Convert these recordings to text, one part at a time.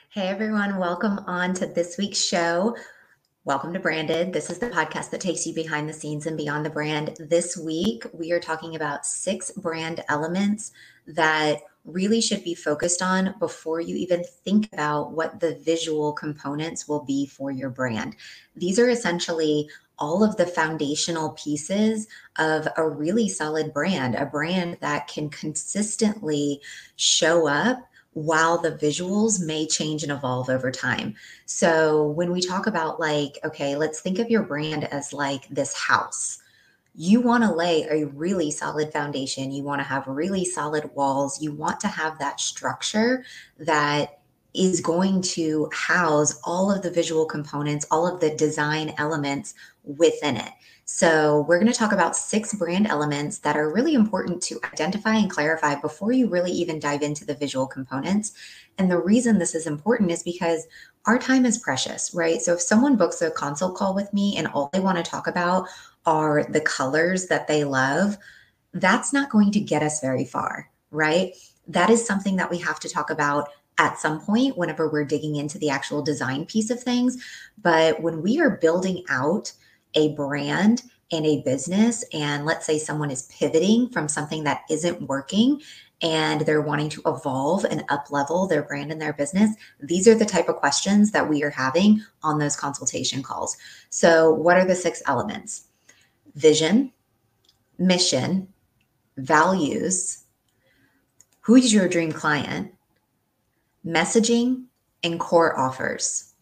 Hey everyone, welcome on to this week's show. Welcome to Branded. This is the podcast that takes you behind the scenes and beyond the brand. This week, we are talking about 6 brand elements that really should be focused on before you even think about what the visual components will be for your brand. These are essentially all of the foundational pieces of a really solid brand, a brand that can consistently show up while the visuals may change and evolve over time. So when we talk about okay, let's think of your brand as like this house. You want to lay a really solid foundation. You want to have really solid walls. You want to have that structure that is going to house all of the visual components, all of the design elements within it. So, we're going to talk about 6 brand elements that are really important to identify and clarify before you really even dive into the visual components. And the reason this is important is because our time is precious, right? So, if someone books a consult call with me and all they want to talk about are the colors that they love, that's not going to get us very far, right? That is something that we have to talk about at some point whenever we're digging into the actual design piece of things. But when we are building out a brand and a business, and let's say someone is pivoting from something that isn't working and they're wanting to evolve and up level their brand and their business, these are the type of questions that we are having on those consultation calls. So, what are the 6 elements? Vision, mission, values, who's your dream client, messaging, and core offers.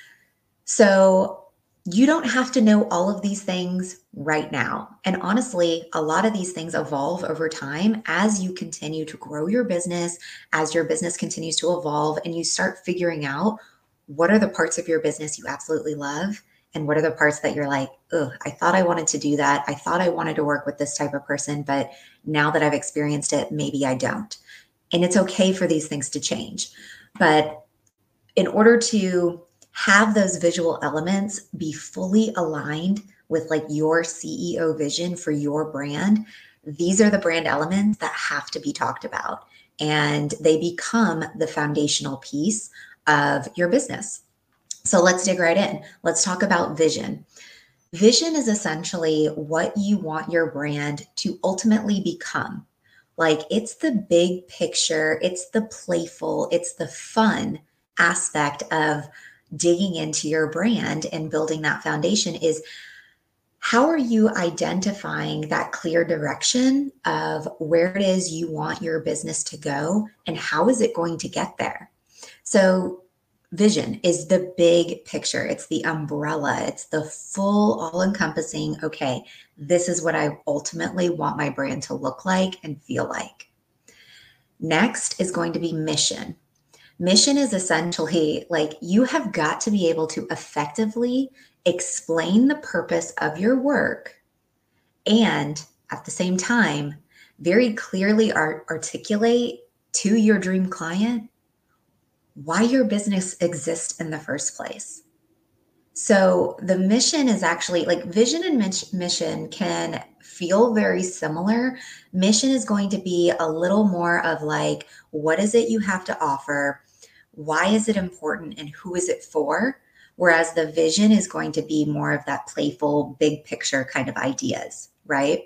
So you don't have to know all of these things right now. And honestly, a lot of these things evolve over time as you continue to grow your business, as your business continues to evolve, and you start figuring out what are the parts of your business you absolutely love and what are the parts that you're like, oh, I thought I wanted to do that. I thought I wanted to work with this type of person, but now that I've experienced it, maybe I don't. And it's okay for these things to change. But in order to have those visual elements be fully aligned with like your CEO vision for your brand, these are the brand elements that have to be talked about. And they become the foundational piece of your business. So let's dig right in. Let's talk about vision. Vision is essentially what you want your brand to ultimately become. Like it's the big picture, it's the playful, it's the fun aspect of digging into your brand and building that foundation is how are you identifying that clear direction of where it is you want your business to go and how is it going to get there? So vision is the big picture. It's the umbrella. It's the full, all encompassing, okay, this is what I ultimately want my brand to look like and feel like. Next is going to be mission. Mission is essentially like you have got to be able to effectively explain the purpose of your work and at the same time, very clearly articulate to your dream client why your business exists in the first place. So the mission is actually like vision and mission can feel very similar. Mission is going to be a little more of like, what is it you have to offer? Why is it important and who is it for? Whereas the vision is going to be more of that playful, big picture kind of ideas, right?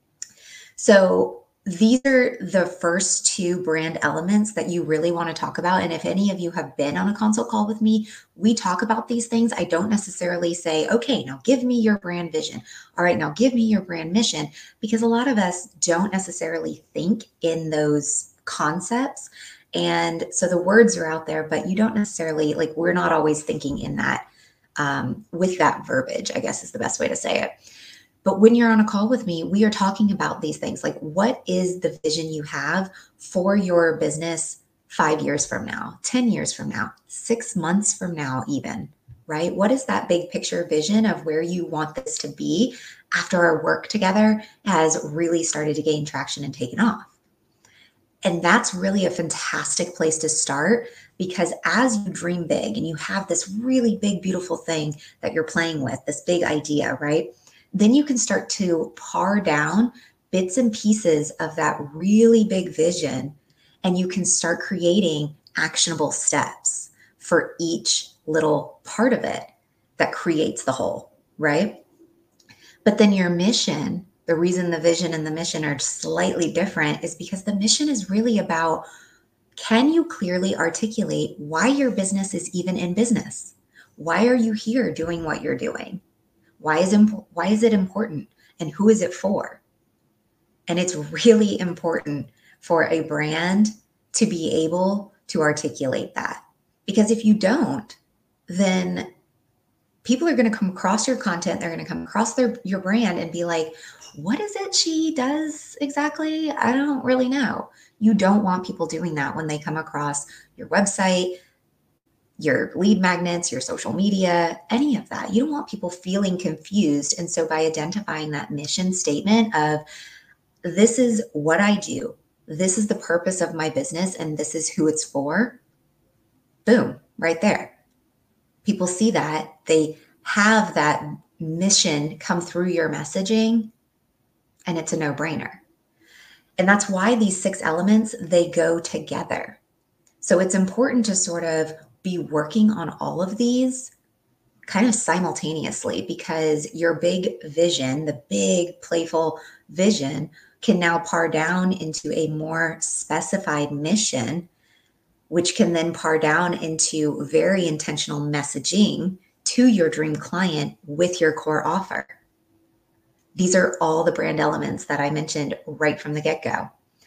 So these are the first 2 brand elements that you really want to talk about. And if any of you have been on a consult call with me, we talk about these things. I don't necessarily say, okay, now give me your brand vision. All right, now give me your brand mission, because a lot of us don't necessarily think in those concepts. And so the words are out there, but you don't necessarily, like, we're not always thinking in that with that verbiage, I guess is the best way to say it. But when you're on a call with me, we are talking about these things. Like, what is the vision you have for your business 5 years from now, 10 years from now, 6 months from now, even, right? What is that big picture vision of where you want this to be after our work together has really started to gain traction and taken off? And that's really a fantastic place to start, because as you dream big and you have this really big, beautiful thing that you're playing with, this big idea, right? Then you can start to par down bits and pieces of that really big vision, and you can start creating actionable steps for each little part of it that creates the whole, right? But then your mission, the reason the vision and the mission are slightly different is because the mission is really about, can you clearly articulate why your business is even in business? Why are you here doing what you're doing? Why is it important? And who is it for? And it's really important for a brand to be able to articulate that. Because if you don't, then people are going to come across your content, they're going to come across your brand and be like, what is it she does exactly? I don't really know. You don't want people doing that when they come across your website, your lead magnets, your social media, any of that. You don't want people feeling confused. And so by identifying that mission statement of, this is what I do, this is the purpose of my business, and this is who it's for, boom, right there. People see that, they have that mission come through your messaging, and it's a no-brainer. And that's why these 6 elements, they go together. So it's important to sort of be working on all of these kind of simultaneously, because your big vision, the big playful vision, can now par down into a more specified mission, which can then par down into very intentional messaging to your dream client with your core offer. These are all the brand elements that I mentioned right from the get-go.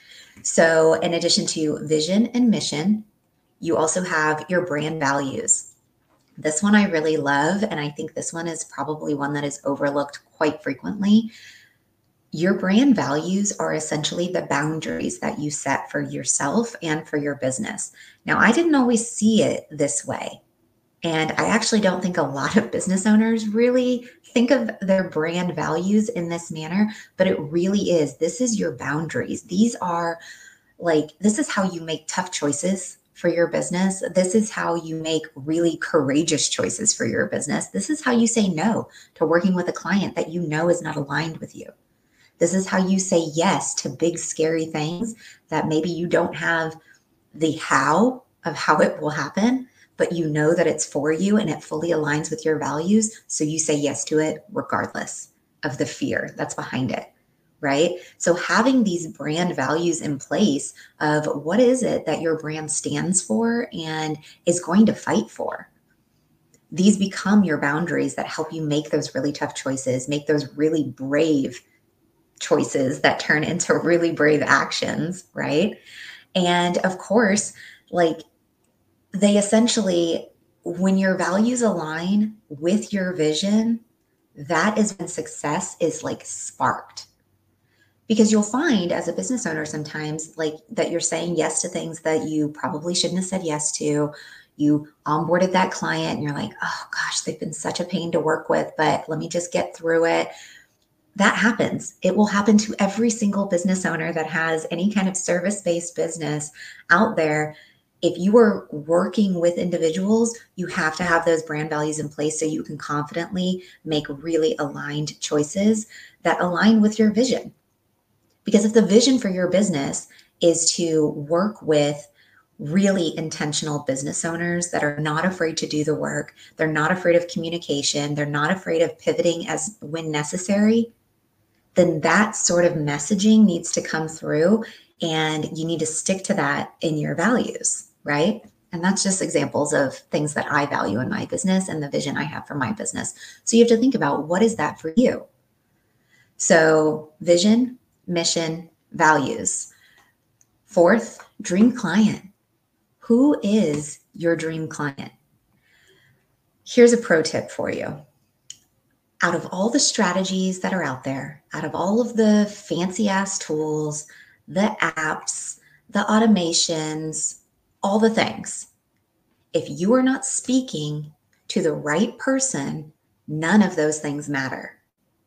So in addition to vision and mission, you also have your brand values. This one I really love, and I think this one is probably one that is overlooked quite frequently. Your brand values are essentially the boundaries that you set for yourself and for your business. Now, I didn't always see it this way, and I actually don't think a lot of business owners really think of their brand values in this manner, but it really is. This is your boundaries. These are this is how you make tough choices for your business. This is how you make really courageous choices for your business. This is how you say no to working with a client that you know is not aligned with you. This is how you say yes to big, scary things that maybe you don't have the how of how it will happen, but you know that it's for you and it fully aligns with your values. So you say yes to it regardless of the fear that's behind it, right? So having these brand values in place of what is it that your brand stands for and is going to fight for. These become your boundaries that help you make those really tough choices, make those really brave choices that turn into really brave actions, right? And of course, they essentially, when your values align with your vision, that is when success is sparked. Because you'll find as a business owner sometimes that you're saying yes to things that you probably shouldn't have said yes to. You onboarded that client and you're like, oh gosh, they've been such a pain to work with, but let me just get through it. That happens. It will happen to every single business owner that has any kind of service-based business out there. If you are working with individuals, you have to have those brand values in place so you can confidently make really aligned choices that align with your vision. Because if the vision for your business is to work with really intentional business owners that are not afraid to do the work, they're not afraid of communication, they're not afraid of pivoting as when necessary, then that sort of messaging needs to come through and you need to stick to that in your values, right? And that's just examples of things that I value in my business and the vision I have for my business. So you have to think about, what is that for you? So vision, mission, values. 4th, dream client. Who is your dream client? Here's a pro tip for you. Out of all the strategies that are out there, out of all of the fancy ass tools, the apps, the automations, all the things, if you are not speaking to the right person, none of those things matter.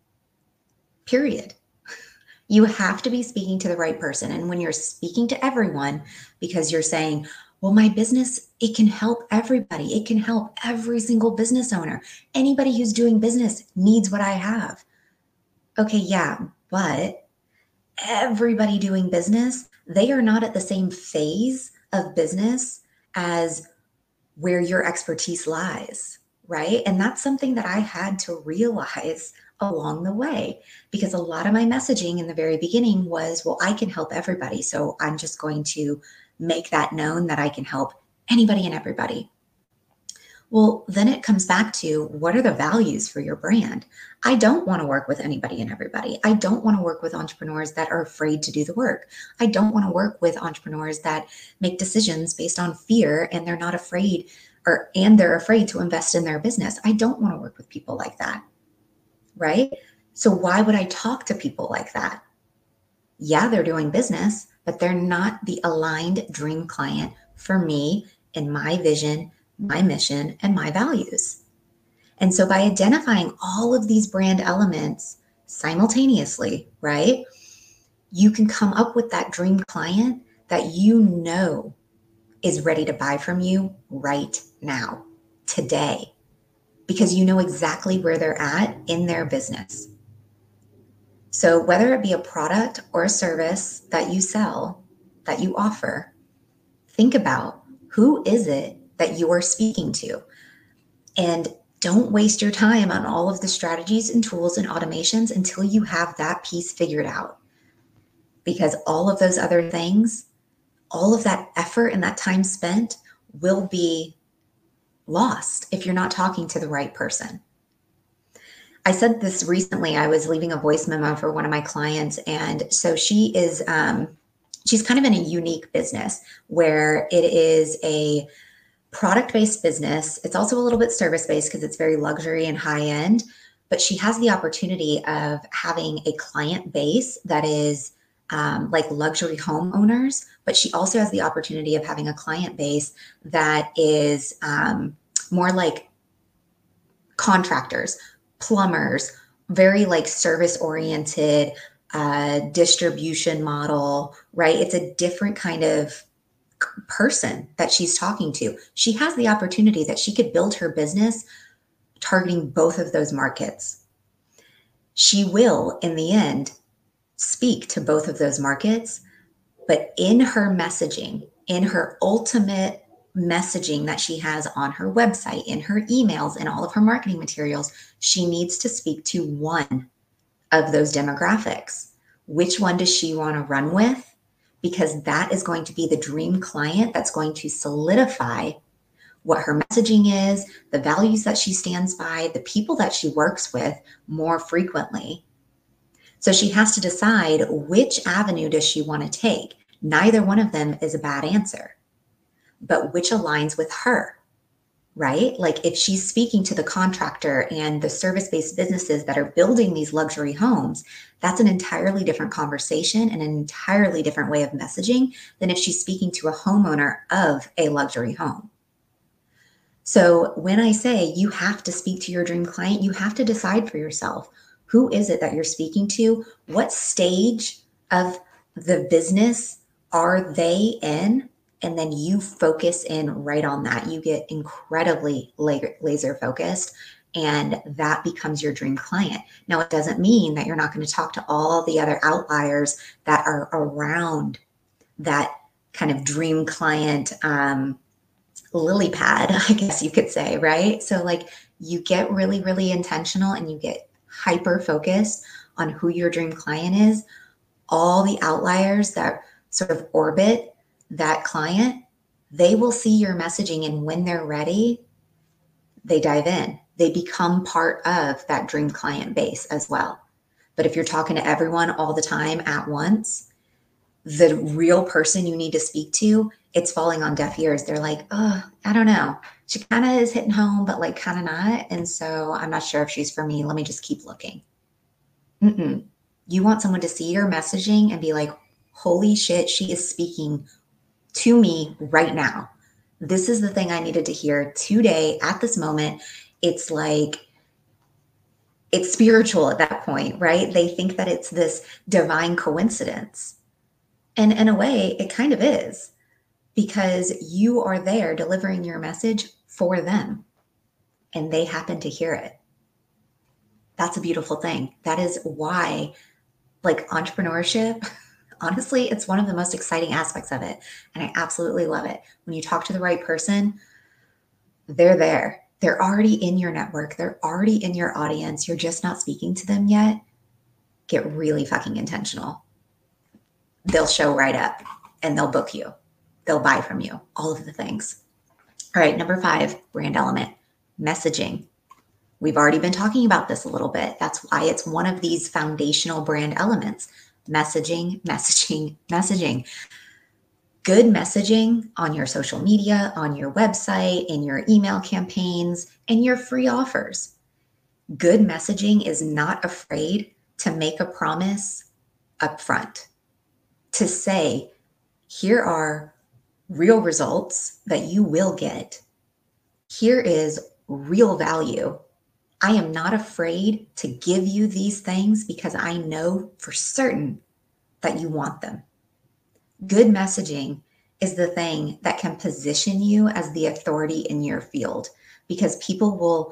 Period. You have to be speaking to the right person. And when you're speaking to everyone, because you're saying, well, my business, it can help everybody. It can help every single business owner. Anybody who's doing business needs what I have. Okay, yeah, but everybody doing business, they are not at the same phase of business as where your expertise lies, right? And that's something that I had to realize along the way, because a lot of my messaging in the very beginning was, well, I can help everybody. So I'm just going to make that known that I can help anybody and everybody. Well, then it comes back to, what are the values for your brand? I don't want to work with anybody and everybody. I don't want to work with entrepreneurs that are afraid to do the work. I don't want to work with entrepreneurs that make decisions based on fear and they're not afraid, and they're afraid to invest in their business. I don't want to work with people like that, right? So why would I talk to people like that? Yeah, they're doing business, but they're not the aligned dream client for me and my vision, my mission, and my values. And so by identifying all of these brand elements simultaneously, right, you can come up with that dream client that you know is ready to buy from you right now, today, because you know exactly where they're at in their business. So whether it be a product or a service that you sell, that you offer, think about, who is it that you are speaking to? And don't waste your time on all of the strategies and tools and automations until you have that piece figured out. Because all of those other things, all of that effort and that time spent will be lost if you're not talking to the right person. I said this recently. I was leaving a voice memo for one of my clients. And so she's kind of in a unique business where it is a product-based business. It's also a little bit service-based because it's very luxury and high-end, but she has the opportunity of having a client base that is like luxury homeowners, but she also has the opportunity of having a client base that is more like contractors, plumbers, very like service-oriented distribution model, right? It's a different kind of person that she's talking to. She has the opportunity that she could build her business targeting both of those markets. She will, in the end, speak to both of those markets, but in her messaging, in her ultimate messaging that she has on her website, in her emails, and all of her marketing materials, she needs to speak to one of those demographics. Which one does she want to run with? Because that is going to be the dream client that's going to solidify what her messaging is, the values that she stands by, the people that she works with more frequently. So she has to decide, which avenue does she want to take? Neither one of them is a bad answer, but which aligns with her, right? Like if she's speaking to the contractor and the service-based businesses that are building these luxury homes, that's an entirely different conversation and an entirely different way of messaging than if she's speaking to a homeowner of a luxury home. So when I say you have to speak to your dream client, you have to decide for yourself, who is it that you're speaking to? What stage of the business are they in? And then you focus in right on that. You get incredibly laser focused, and that becomes your dream client. Now, it doesn't mean that you're not going to talk to all the other outliers that are around that kind of dream client lily pad, I guess you could say, right? So like you get really, really intentional and you get hyper focused on who your dream client is. All the outliers that sort of orbit that client, they will see your messaging, and when they're ready, they dive in. They become part of that dream client base as well. But if you're talking to everyone all the time at once, the real person you need to speak to, it's falling on deaf ears. They're like, oh, I don't know. She kind of is hitting home, but like kind of not. And so I'm not sure if she's for me. Let me just keep looking. You want someone to see your messaging and be like, holy shit, she is speaking to me right now. This is the thing I needed to hear today at this moment. It's like, it's spiritual at that point, right? They think that it's this divine coincidence. And in a way, it kind of is, because you are there delivering your message for them and they happen to hear it. That's a beautiful thing. That is why, like, entrepreneurship, honestly, it's one of the most exciting aspects of it. And I absolutely love it. When you talk to the right person, They're there. They're already in your network. They're already in your audience. You're just not speaking to them yet. Get really fucking intentional. They'll show right up and they'll book you. They'll buy from you, all of the things. All right, number 5, brand element, messaging. We've already been talking about this a little bit. That's why it's one of these foundational brand elements. Messaging, messaging, messaging. Good messaging on your social media, on your website, in your email campaigns, and your free offers. Good messaging is not afraid to make a promise upfront, to say, here are real results that you will get. Here is real value. I am not afraid to give you these things because I know for certain that you want them. Good messaging is the thing that can position you as the authority in your field, because people will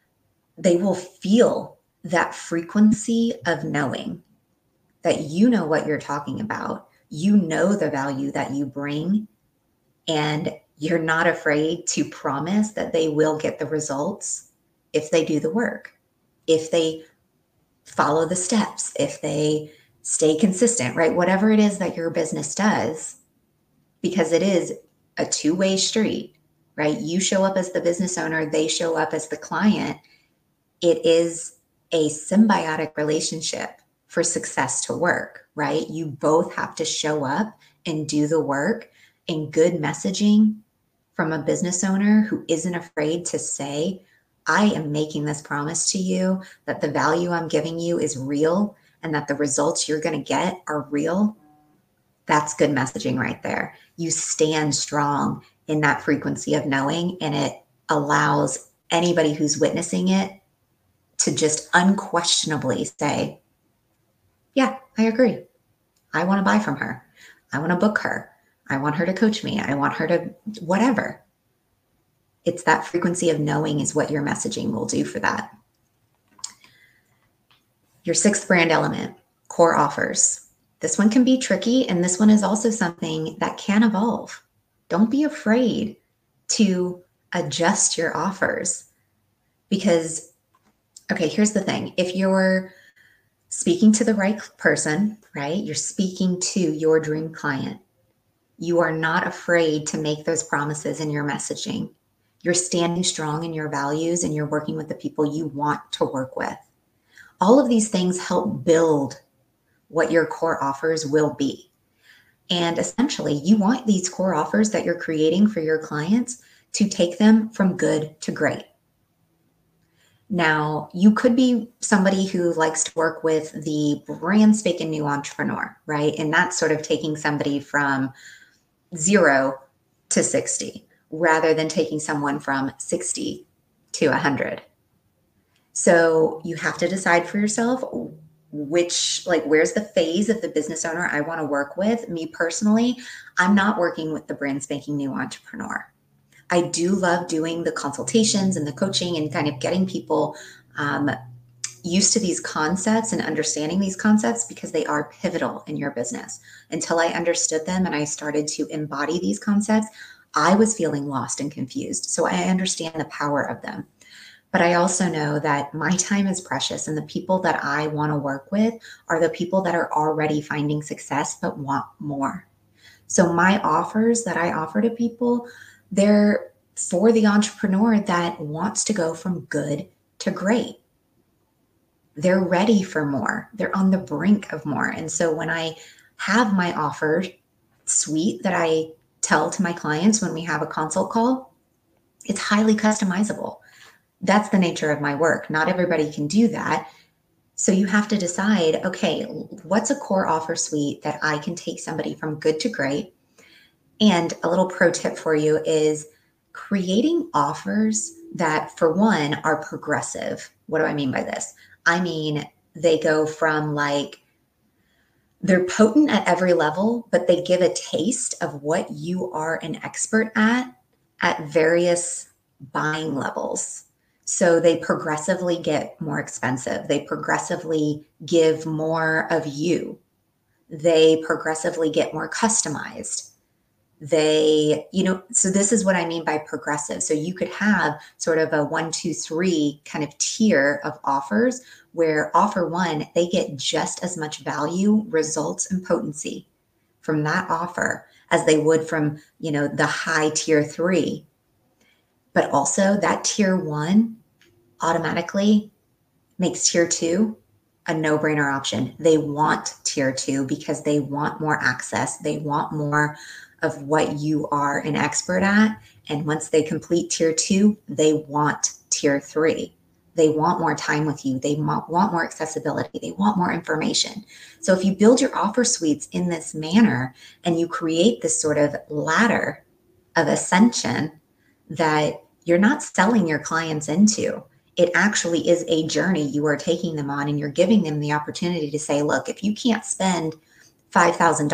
feel that frequency of knowing that you know what you're talking about. You know the value that you bring, and you're not afraid to promise that they will get the results if they do the work, if they follow the steps, if they stay consistent, right? Whatever it is that your business does, because it is a two-way street, right? You show up as the business owner, they show up as the client. It is a symbiotic relationship for success to work, right? You both have to show up and do the work. And good messaging from a business owner who isn't afraid to say, I am making this promise to you that the value I'm giving you is real and that the results you're going to get are real. That's good messaging right there. You stand strong in that frequency of knowing, and it allows anybody who's witnessing it to just unquestionably say, yeah, I agree. I want to buy from her. I want to book her. I want her to coach me. I want her to whatever. It's that frequency of knowing is what your messaging will do for that. Your 6th brand element, core offers. This one can be tricky, and this one is also something that can evolve. Don't be afraid to adjust your offers because, okay, here's the thing. If you're speaking to the right person, right? You're speaking to your dream client. You are not afraid to make those promises in your messaging. You're standing strong in your values and you're working with the people you want to work with. All of these things help build what your core offers will be. And essentially, you want these core offers that you're creating for your clients to take them from good to great. Now, you could be somebody who likes to work with the brand spanking new entrepreneur, right? And that's sort of taking somebody from 0 to 60 rather than taking someone from 60 to 100. So you have to decide for yourself where's the phase of the business owner I want to work with. Me personally, I'm not working with the brand spanking new entrepreneur. I do love doing the consultations and the coaching and kind of getting people used to these concepts and understanding these concepts because they are pivotal in your business. Until I understood them and I started to embody these concepts, I was feeling lost and confused. So I understand the power of them. But I also know that my time is precious, and the people that I want to work with are the people that are already finding success but want more. So my offers that I offer to people, they're for the entrepreneur that wants to go from good to great. They're ready for more. They're on the brink of more. And so when I have my offer suite that I tell to my clients when we have a consult call, it's highly customizable. That's the nature of my work. Not everybody can do that. So you have to decide, okay, what's a core offer suite that I can take somebody from good to great? And a little pro tip for you is creating offers that, for one, are progressive. What do I mean by this? I mean, they go from they're potent at every level, but they give a taste of what you are an expert at various buying levels. So they progressively get more expensive. They progressively give more of you. They progressively get more customized. So this is what I mean by progressive. So you could have sort of a 1, 2, 3 kind of tier of offers where offer one, they get just as much value, results, and potency from that offer as they would from, the high tier 3. But also that tier 1 automatically makes tier 2 a no-brainer option. They want tier 2 because they want more access. They want more of what you are an expert at. And once they complete tier 2, they want tier 3. They want more time with you. They want more accessibility. They want more information. So if you build your offer suites in this manner and you create this sort of ladder of ascension that you're not selling your clients into, it actually is a journey you are taking them on, and you're giving them the opportunity to say, look, if you can't spend $5,000,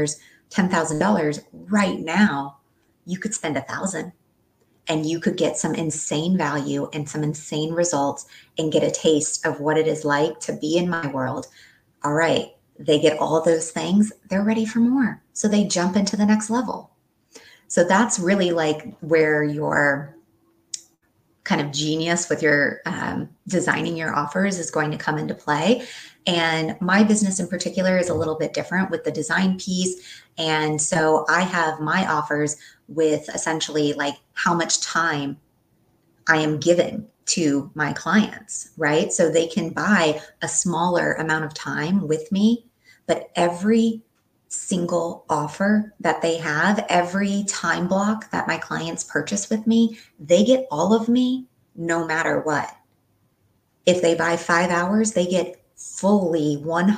$10,000 right now, you could spend $1,000 and you could get some insane value and some insane results and get a taste of what it is like to be in my world. All right. They get all those things. They're ready for more. So they jump into the next level. So that's really like where your kind of genius with your designing your offers is going to come into play. And my business in particular is a little bit different with the design piece. And so I have my offers with essentially like how much time I am giving to my clients, right? So they can buy a smaller amount of time with me, but every single offer that they have, every time block that my clients purchase with me, they get all of me no matter what. If they buy 5 hours, they get fully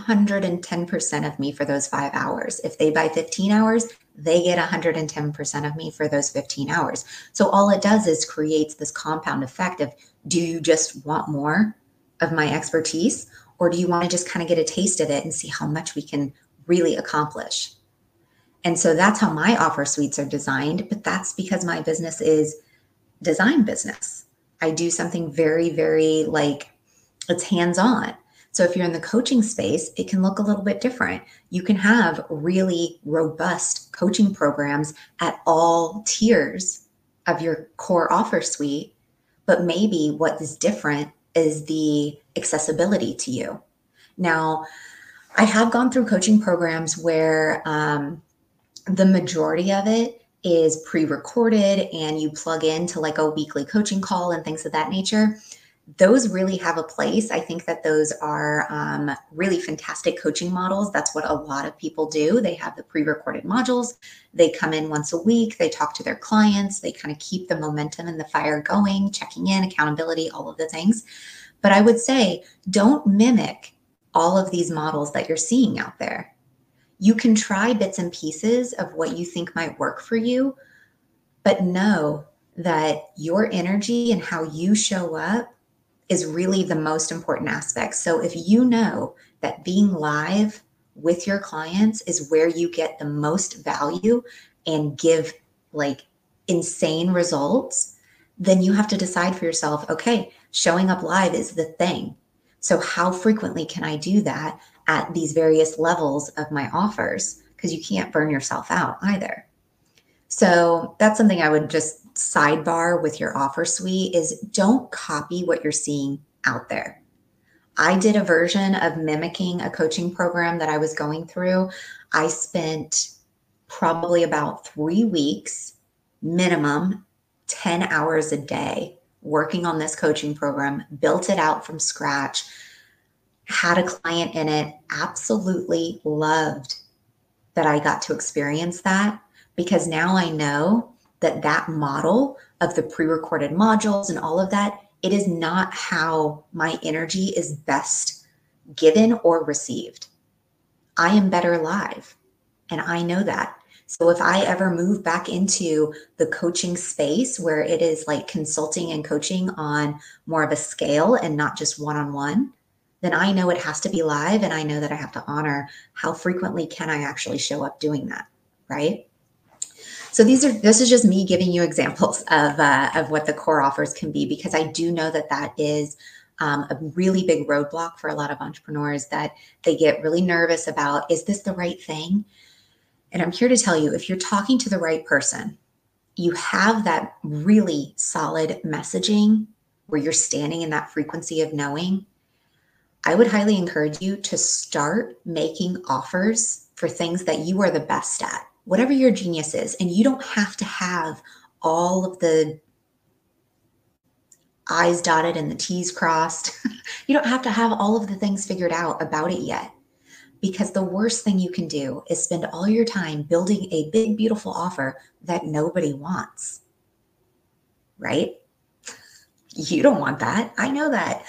110% of me for those 5 hours. If they buy 15 hours, they get 110% of me for those 15 hours. So all it does is creates this compound effect of, do you just want more of my expertise, or do you want to just kind of get a taste of it and see how much we can really accomplish? And so that's how my offer suites are designed, but that's because my business is design business. I do something very, very like it's hands-on. So if you're in the coaching space, it can look a little bit different. You can have really robust coaching programs at all tiers of your core offer suite, but maybe what is different is the accessibility to you. Now, I have gone through coaching programs where the majority of it is pre-recorded and you plug into like a weekly coaching call and things of that nature. Those really have a place. I think that those are really fantastic coaching models. That's what a lot of people do. They have the pre-recorded modules. They come in once a week. They talk to their clients. They kind of keep the momentum and the fire going, checking in, accountability, all of the things. But I would say don't mimic all of these models that you're seeing out there. You can try bits and pieces of what you think might work for you, but know that your energy and how you show up is really the most important aspect. So if you know that being live with your clients is where you get the most value and give like insane results, then you have to decide for yourself, okay, showing up live is the thing. So how frequently can I do that at these various levels of my offers? Because you can't burn yourself out either. So that's something I would just sidebar with your offer suite is don't copy what you're seeing out there. I did a version of mimicking a coaching program that I was going through. I spent probably about 3 weeks, minimum 10 hours a day working on this coaching program, built it out from scratch, had a client in it, absolutely loved that I got to experience that, because now I know that that model of the pre-recorded modules and all of that, it is not how my energy is best given or received. I am better live, and I know that. So if I ever move back into the coaching space where it is like consulting and coaching on more of a scale and not just one-on-one, then I know it has to be live, and I know that I have to honor how frequently can I actually show up doing that, right? So this is just me giving you examples of what the core offers can be, because I do know that that is a really big roadblock for a lot of entrepreneurs, that they get really nervous about, is this the right thing? And I'm here to tell you, if you're talking to the right person, you have that really solid messaging where you're standing in that frequency of knowing, I would highly encourage you to start making offers for things that you are the best at, whatever your genius is. And you don't have to have all of the I's dotted and the T's crossed. You don't have to have all of the things figured out about it yet. Because the worst thing you can do is spend all your time building a big, beautiful offer that nobody wants, right? You don't want that. I know that.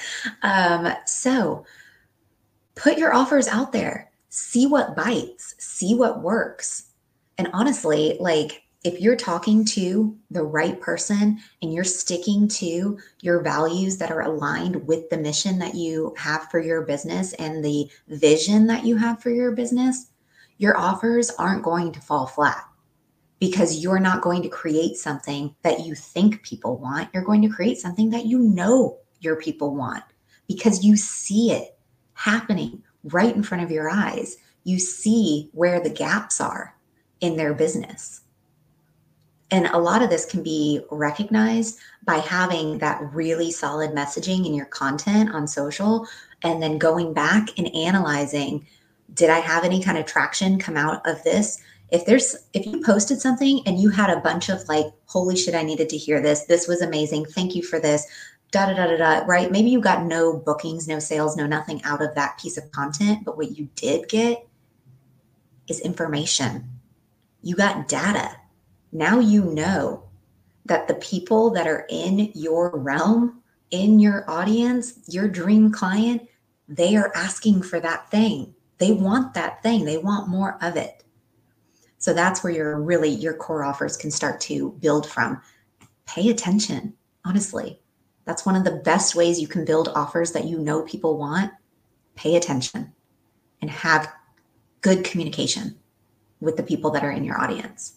So put your offers out there, see what bites, see what works. And honestly, like if you're talking to the right person and you're sticking to your values that are aligned with the mission that you have for your business and the vision that you have for your business, your offers aren't going to fall flat because you're not going to create something that you think people want. You're going to create something that you know your people want because you see it happening right in front of your eyes. You see where the gaps are in their business. And a lot of this can be recognized by having that really solid messaging in your content on social and then going back and analyzing, did I have any kind of traction come out of this? If you posted something and you had a bunch of like, holy shit, I needed to hear this. This was amazing. Thank you for this. Da da da da da. Right? Maybe you got no bookings, no sales, no nothing out of that piece of content, but what you did get is information. You got data. Now you know that the people that are in your realm, in your audience, your dream client, they are asking for that thing. They want that thing. They want more of it. So that's where your core offers can start to build from. Pay attention, honestly. That's one of the best ways you can build offers that you know people want. Pay attention and have good communication with the people that are in your audience.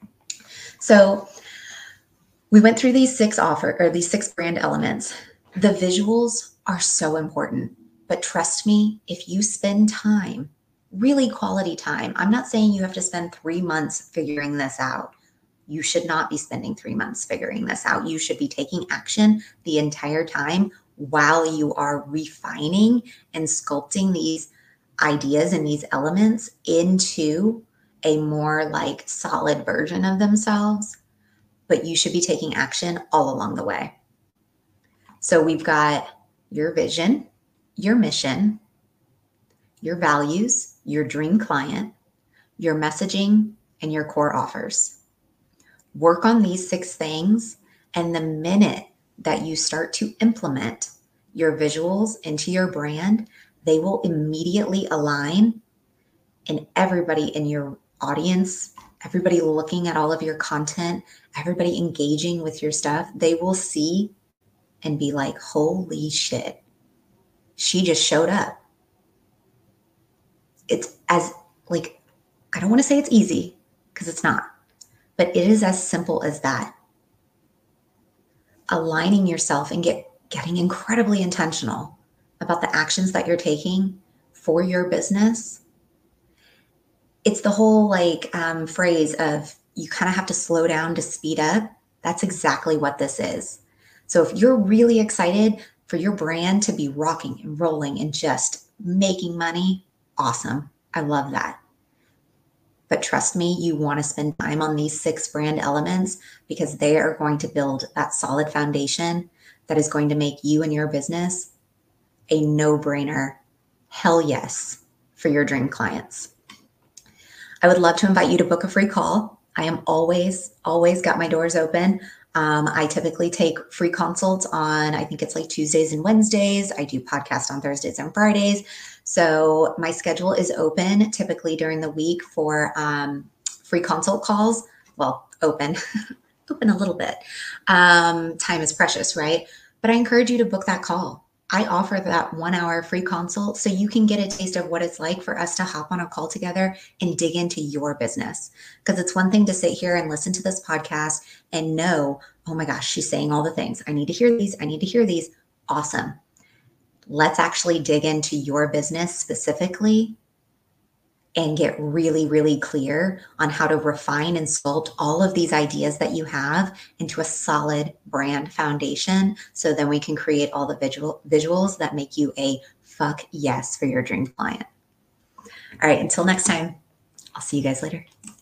So we went through these six brand elements. The visuals are so important, but trust me, if you spend time, really quality time, I'm not saying you have to spend 3 months figuring this out. You should not be spending 3 months figuring this out. You should be taking action the entire time while you are refining and sculpting these ideas and these elements into a more like solid version of themselves. But you should be taking action all along the way. So we've got your vision, your mission, your values, your dream client, your messaging, and your core offers. Work on these 6 things, and the minute that you start to implement your visuals into your brand, they will immediately align, and everybody in your audience, everybody looking at all of your content, everybody engaging with your stuff, they will see and be like, holy shit, she just showed up. It's as like, I don't want to say it's easy because it's not, but it is as simple as that. Aligning yourself and getting incredibly intentional about the actions that you're taking for your business. It's the whole phrase of you kind of have to slow down to speed up. That's exactly what this is. So if you're really excited for your brand to be rocking and rolling and just making money, awesome. I love that. But trust me, you want to spend time on these 6 brand elements because they are going to build that solid foundation that is going to make you and your business a no-brainer, hell yes, for your dream clients. I would love to invite you to book a free call. I am always got my doors open. I typically take free consults on, I think it's like Tuesdays and Wednesdays. I do podcasts on Thursdays and Fridays. So my schedule is open typically during the week for free consult calls. Well, open a little bit. Time is precious, right? But I encourage you to book that call. I offer that 1-hour free consult so you can get a taste of what it's like for us to hop on a call together and dig into your business. Because it's one thing to sit here and listen to this podcast and know, oh my gosh, she's saying all the things. I need to hear these. I need to hear these. Awesome. Let's actually dig into your business specifically and get really, really clear on how to refine and sculpt all of these ideas that you have into a solid brand foundation. So then we can create all the visuals that make you a fuck yes for your dream client. All right, until next time, I'll see you guys later.